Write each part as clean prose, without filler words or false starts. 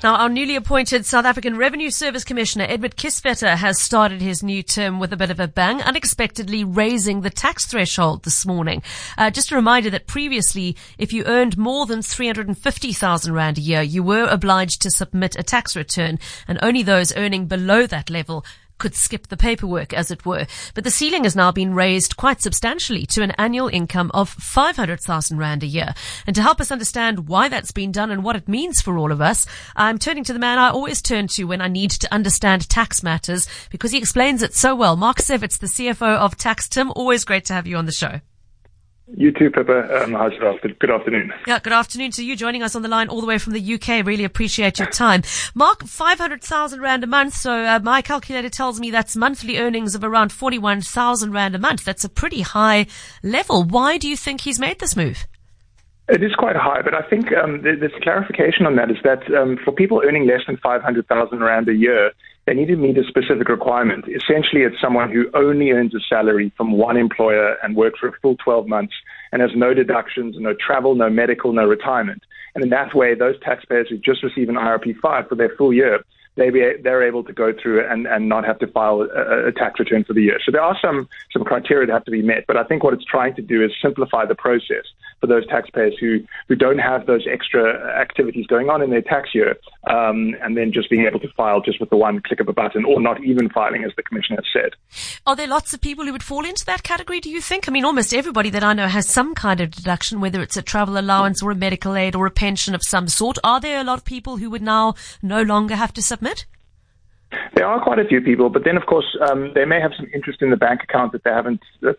Now, our newly appointed South African Revenue Service Commissioner, Edward Kieswetter, has started his new term with a bit of a bang, unexpectedly raising the tax threshold this morning. Just a reminder that previously, if you earned more than 350,000 Rand a year, you were obliged to submit a tax return, and only those earning below that level could skip the paperwork, as it were. But the ceiling has now been raised quite substantially to an annual income of 500,000 Rand a year. And to help us understand why that's been done and what it means for all of us, I'm turning to the man I always turn to when I need to understand tax matters, because he explains it so well. Mark Sevitz, the CFO of Tax. Tim, always great to have you on the show. You too, Pippa. Good afternoon. Yeah, good afternoon to you, joining us on the line all the way from the UK. Really appreciate your time. Mark, 500,000 Rand a month. So my calculator tells me that's monthly earnings of around 41,000 Rand a month. That's a pretty high level. Why do you think he's made this move? It is quite high, but I think there's clarification on that is that for people earning less than 500,000 Rand a year, they need to meet a specific requirement. Essentially, it's someone who only earns a salary from one employer and works for a full 12 months and has no deductions, no travel, no medical, no retirement. And in that way, those taxpayers who just receive an IRP5 for their full year, they're able to go through and not have to file a tax return for the year. So there are some criteria that have to be met, but I think what it's trying to do is simplify the process for those taxpayers who don't have those extra activities going on in their tax year, and then just being able to file just with the one click of a button, or not even filing, as the Commissioner has said. Are there lots of people who would fall into that category, do you think? I mean, almost everybody that I know has some kind of deduction, whether it's a travel allowance or a medical aid or a pension of some sort. Are there a lot of people who would now no longer have to submit? There are quite a few people, but then of course they may have some interest in the bank account that they haven't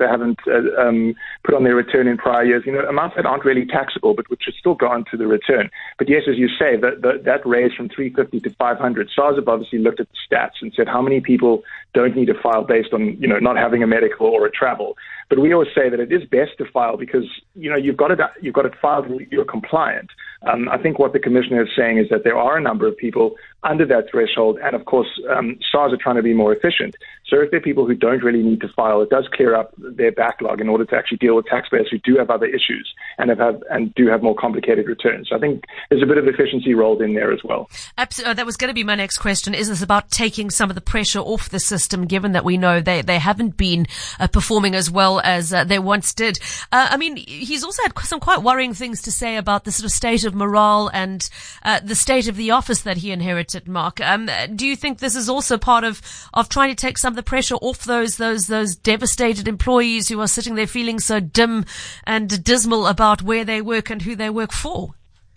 put on their return in prior years. Amounts that aren't really taxable, but which should still go onto the return. But yes, as you say, that raised from 350 to 500. SARS have obviously looked at the stats and said how many people don't need to file based on not having a medical or a travel. But we always say that it is best to file because you've got it filed and you're compliant. I think what the Commissioner is saying is that there are a number of people under that threshold, and of course, SARS are trying to be more efficient. So if there are people who don't really need to file, it does clear up their backlog in order to actually deal with taxpayers who do have other issues and do have more complicated returns. So I think there's a bit of efficiency rolled in there as well. Absolutely. That was going to be my next question. Is this about taking some of the pressure off the system, given that we know they haven't been performing as well as they once did? I mean, he's also had some quite worrying things to say about the sort of state of morale and the state of the office that he inherited, Mark. Do you think this is also part of trying to take some of the pressure off those devastated employees who are sitting there feeling so dim and dismal about where they work and who they work for?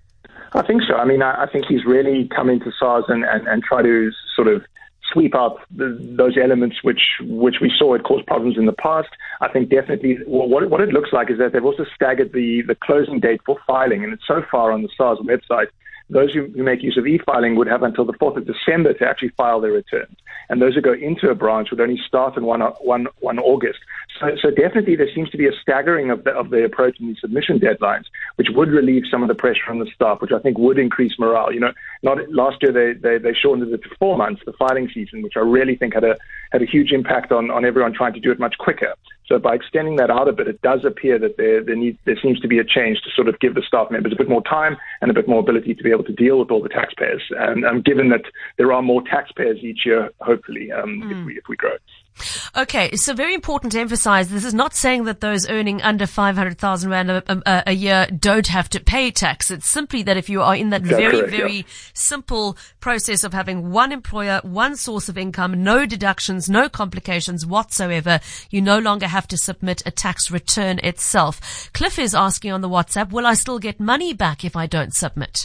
I think so. I mean, I think he's really come into SARS and try to sort of sweep out those elements which we saw had caused problems in the past. I think definitely what it looks like is that they've also staggered the closing date for filing, and it's so far on the SARS website. Those who make use of e-filing would have until the 4th of December to actually file their returns. And those who go into a branch would only start on 1 August. So definitely there seems to be a staggering of the approach in these submission deadlines, which would relieve some of the pressure on the staff, which I think would increase morale. Last year they shortened it to 4 months, the filing season, which I really think had a huge impact on everyone trying to do it much quicker. So by extending that out a bit, it does appear that there seems to be a change to sort of give the staff members a bit more time and a bit more ability to be able to deal with all the taxpayers. And given that there are more taxpayers each year, hopefully, if we grow. Okay, so very important to emphasize, this is not saying that those earning under 500,000 Rand a year don't have to pay tax. It's simply that if you are in that very simple process of having one employer, one source of income, no deductions, no complications whatsoever, you no longer have to submit a tax return itself. Cliff is asking on the WhatsApp, will I still get money back if I don't submit?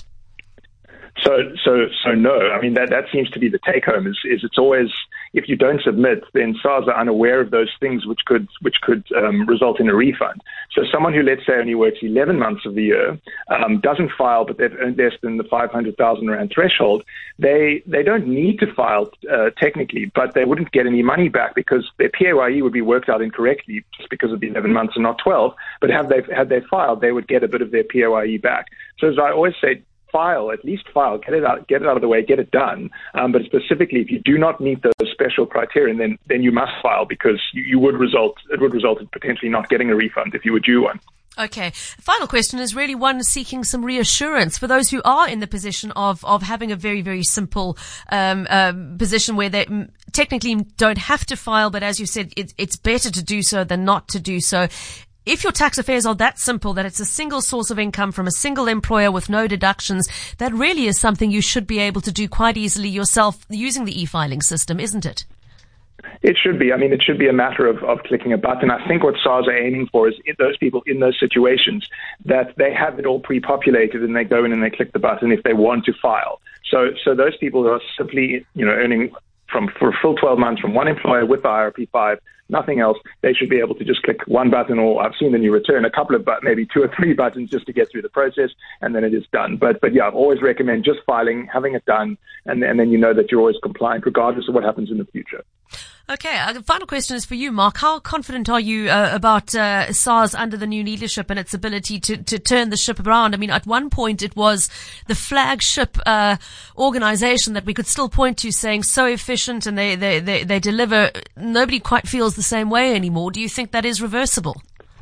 So no. I mean, that seems to be the take home is it's always, if you don't submit, then SARS are unaware of those things which could result in a refund. So someone who, let's say, only works 11 months of the year, doesn't file, but they've earned less than the 500,000 Rand threshold, they don't need to file technically, but they wouldn't get any money back because their PAYE would be worked out incorrectly just because of the 11 months and not 12. But had they filed, they would get a bit of their PAYE back. So as I always say, at least file, get it out of the way, get it done. But specifically, if you do not meet those special criteria, then you must file because it would result in potentially not getting a refund if you were due one. Okay. Final question is really one seeking some reassurance for those who are in the position of having a very, very simple position where they technically don't have to file, but as you said, it's better to do so than not to do so. If your tax affairs are that simple, that it's a single source of income from a single employer with no deductions, that really is something you should be able to do quite easily yourself using the e-filing system, isn't it? It should be. I mean, it should be a matter of clicking a button. I think what SARS are aiming for is those people in those situations that they have it all pre-populated and they go in and they click the button if they want to file. So those people who are simply, earning for a full 12 months from one employer with the IRP5, nothing else, they should be able to just click one button, or I've seen the new return, a couple of maybe 2 or 3 buttons just to get through the process, and then it is done. But yeah, I always recommend just filing, having it done, and then you know that you're always compliant regardless of what happens in the future. Okay, final question is for you, Mark. How confident are you about SARS under the new leadership and its ability to turn the ship around? I mean, at one point it was the flagship organization that we could still point to, saying so efficient, and they deliver. Nobody quite feels the same way anymore. Do you think that is reversible?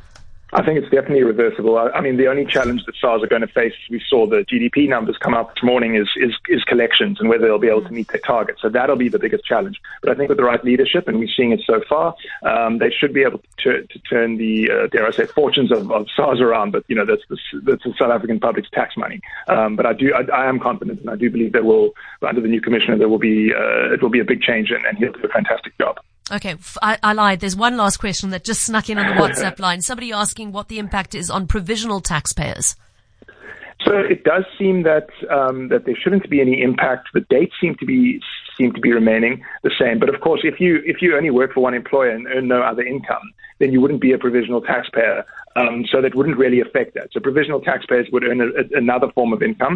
I think it's definitely reversible. I mean, the only challenge that SARS are going to face, we saw the GDP numbers come out this morning, is collections and whether they'll be able to meet their target. So that'll be the biggest challenge. But I think with the right leadership, and we're seeing it so far, they should be able to turn the, dare I say, fortunes of SARS around. But, that's the South African public's tax money. But I am confident, and I do believe that under the new commissioner, it will be a big change, and he'll do a fantastic job. Okay, I lied. There's one last question that just snuck in on the WhatsApp line. Somebody asking what the impact is on provisional taxpayers. So it does seem that there shouldn't be any impact. The dates seem to be remaining the same. But of course, if you only work for one employer and earn no other income, then you wouldn't be a provisional taxpayer. So that wouldn't really affect that. So provisional taxpayers would earn another form of income,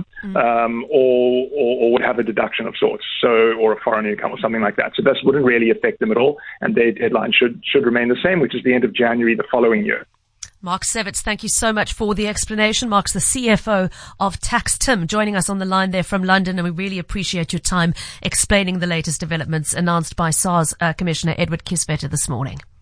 or would have a deduction of sorts, or a foreign income or something like that. So this wouldn't really affect them at all, and their deadline should remain the same, which is the end of January the following year. Mark Sevitz, thank you so much for the explanation. Mark's the CFO of TaxTim, joining us on the line there from London, and we really appreciate your time explaining the latest developments announced by SARS Commissioner Edward Kieswetter this morning.